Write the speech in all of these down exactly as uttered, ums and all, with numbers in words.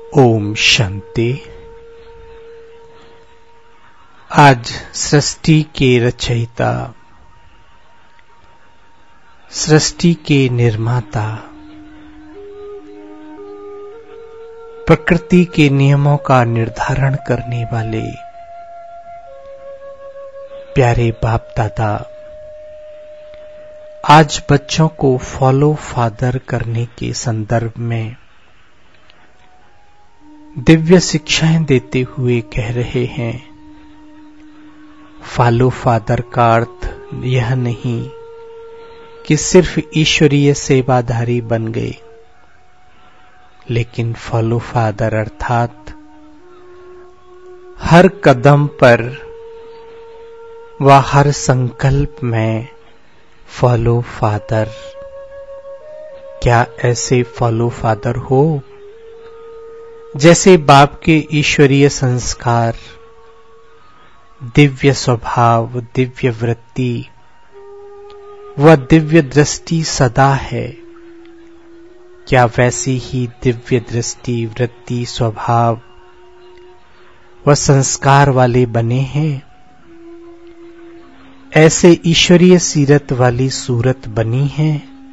ओम शांति। आज सृष्टि के रचयिता, सृष्टि के निर्माता, प्रकृति के नियमों का निर्धारण करने वाले प्यारे बाप दादा आज बच्चों को फॉलो फादर करने के संदर्भ में दिव्य शिक्षाएं देते हुए कह रहे हैं, फॉलो फादर का अर्थ यह नहीं कि सिर्फ ईश्वरीय सेवाधारी बन गए, लेकिन फॉलो फादर अर्थात हर कदम पर व हर संकल्प में फॉलो फादर। क्या ऐसे फॉलो फादर हो जैसे बाप के ईश्वरीय संस्कार, दिव्य स्वभाव, दिव्य वृत्ति व दिव्य दृष्टि सदा है? क्या वैसी ही दिव्य दृष्टि, वृत्ति, स्वभाव व संस्कार वाले बने हैं? ऐसे ईश्वरीय सीरत वाली सूरत बनी है,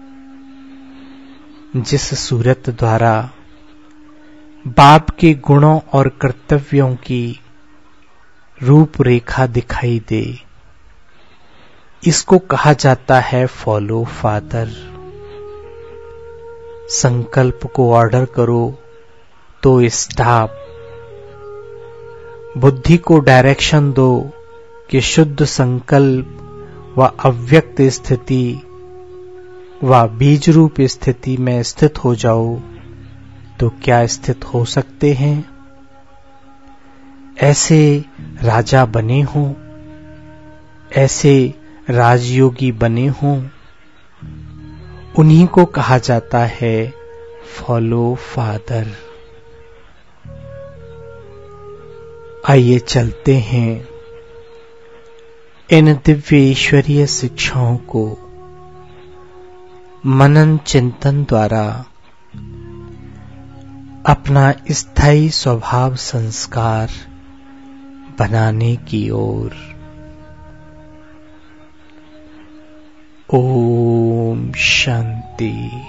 जिस सूरत द्वारा बाप के गुणों और कर्तव्यों की रूपरेखा दिखाई दे। इसको कहा जाता है फॉलो फादर। संकल्प को ऑर्डर करो तो स्टॉप, बुद्धि को डायरेक्शन दो कि शुद्ध संकल्प व अव्यक्त स्थिति व बीज रूप स्थिति में स्थित हो जाओ, तो क्या स्थित हो सकते हैं? ऐसे राजा बने हों, ऐसे राजयोगी बने हों, उन्हीं को कहा जाता है फॉलो फादर। आइए चलते हैं इन दिव्य ईश्वरीय शिक्षाओं को मनन चिंतन द्वारा अपना स्थायी स्वभाव संस्कार बनाने की ओर। ओम शांति।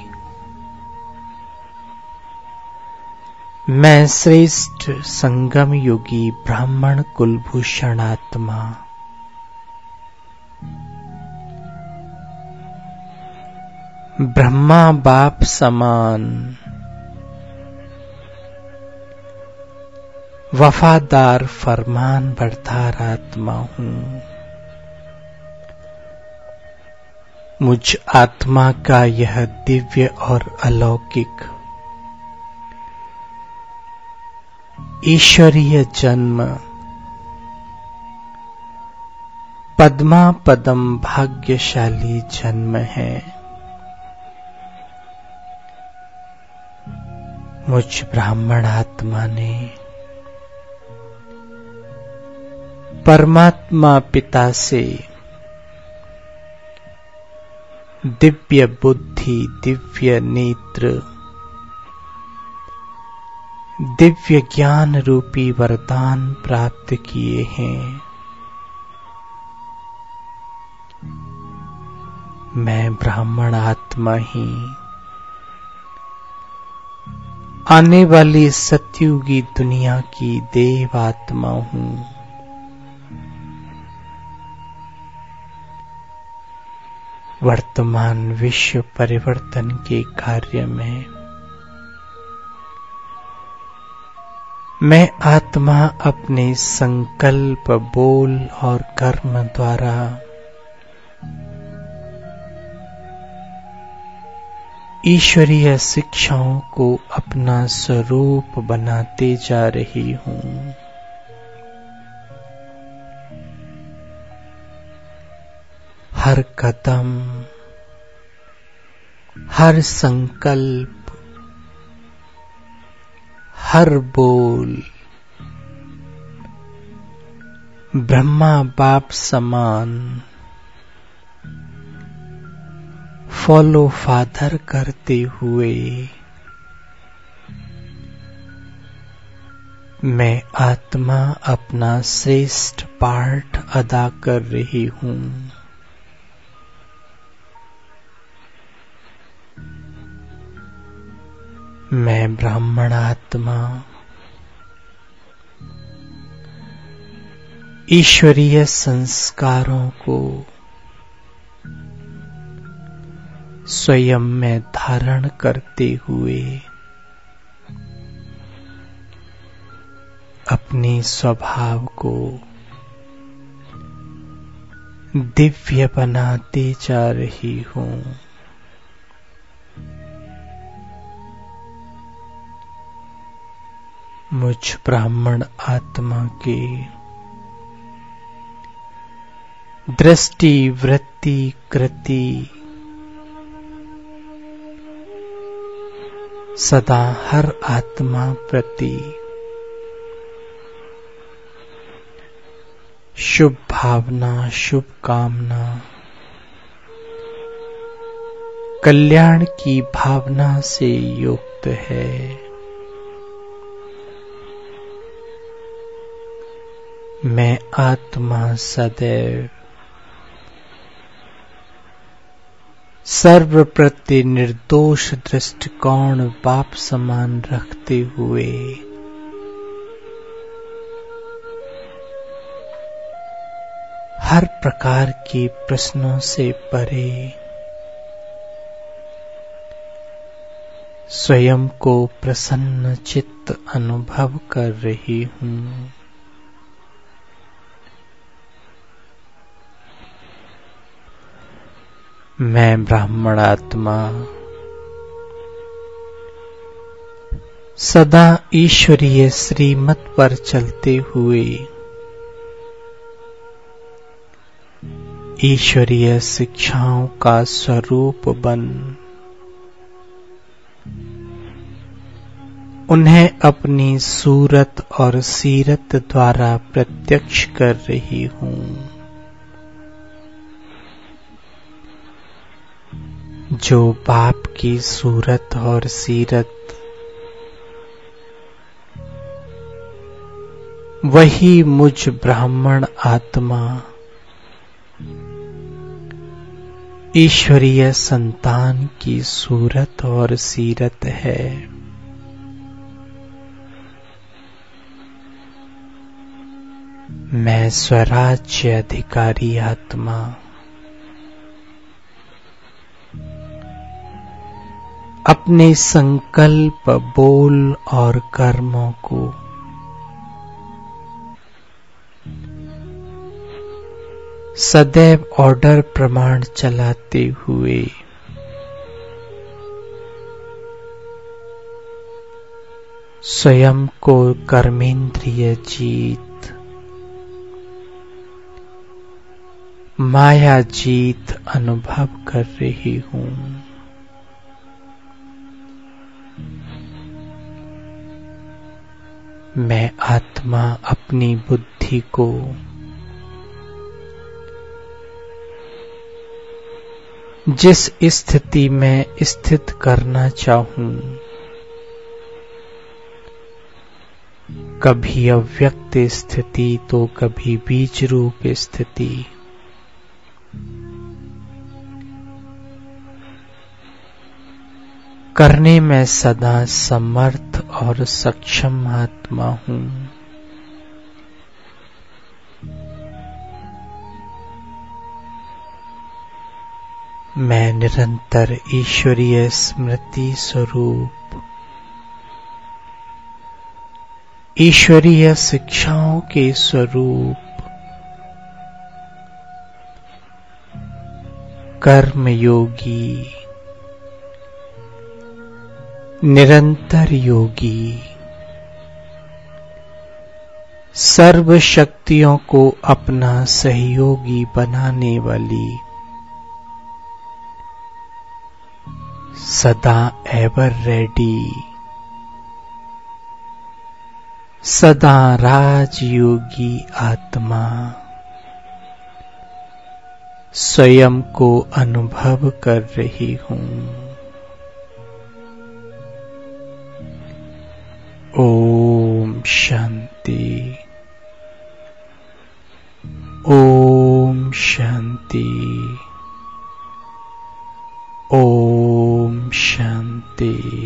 मैं श्रेष्ठ संगम योगी ब्राह्मण कुलभूषण आत्मा ब्रह्मा बाप समान वफादार फरमान बरदार आत्मा हूं। मुझ आत्मा का यह दिव्य और अलौकिक ईश्वरीय जन्म पद्मा पदम भाग्यशाली जन्म है। मुझ ब्राह्मण आत्मा ने परमात्मा पिता से दिव्य बुद्धि, दिव्य नेत्र, दिव्य ज्ञान रूपी वरदान प्राप्त किए हैं। मैं ब्राह्मण आत्मा ही आने वाली सतयुगी दुनिया की देव आत्मा हूं। वर्तमान विश्व परिवर्तन के कार्य में मैं आत्मा अपने संकल्प, बोल और कर्म द्वारा ईश्वरीय शिक्षाओं को अपना स्वरूप बनाते जा रही हूं। हर कदम, हर संकल्प, हर बोल ब्रह्मा बाप समान फॉलो फादर करते हुए मैं आत्मा अपना श्रेष्ठ पाठ अदा कर रही हूँ। मैं ब्राह्मण आत्मा ईश्वरीय संस्कारों को स्वयं में धारण करते हुए अपने स्वभाव को दिव्य बनाते जा रही हूँ। मुझ ब्राह्मण आत्मा के दृष्टि, वृत्ति, कृति सदा हर आत्मा प्रति शुभ भावना, शुभ कामना, कल्याण की भावना से युक्त है। मैं आत्मा सदैव सर्व प्रति निर्दोष दृष्टिकोण बाप समान रखते हुए हर प्रकार के प्रश्नों से परे स्वयं को प्रसन्न चित्त अनुभव कर रही हूँ। मैं ब्राह्मण आत्मा सदा ईश्वरीय श्रीमत पर चलते हुए ईश्वरीय शिक्षाओं का स्वरूप बन उन्हें अपनी सूरत और सीरत द्वारा प्रत्यक्ष कर रही हूँ। जो बाप की सूरत और सीरत वही मुझ ब्राह्मण आत्मा ईश्वरीय संतान की सूरत और सीरत है। मैं स्वराज्य अधिकारी आत्मा अपने संकल्प, बोल और कर्मों को सदैव ऑर्डर प्रमाण चलाते हुए स्वयं को कर्मेंद्रिय जीत, माया जीत अनुभव कर रही हूँ। मैं आत्मा अपनी बुद्धि को जिस स्थिति में स्थित करना चाहूं, कभी अव्यक्त स्थिति तो कभी बीज रूप स्थिति, करने में सदा समर्थ और सक्षम आत्मा हूँ। मैं निरंतर ईश्वरीय स्मृति स्वरूप ईश्वरीय शिक्षाओं के स्वरूप कर्म योगी, निरंतर योगी, सर्व शक्तियों को अपना सहयोगी बनाने वाली, सदा एवर रेडी, सदा राजयोगी आत्मा स्वयं को अनुभव कर रही हूँ। ओम शांति। शांति। ओम शांति।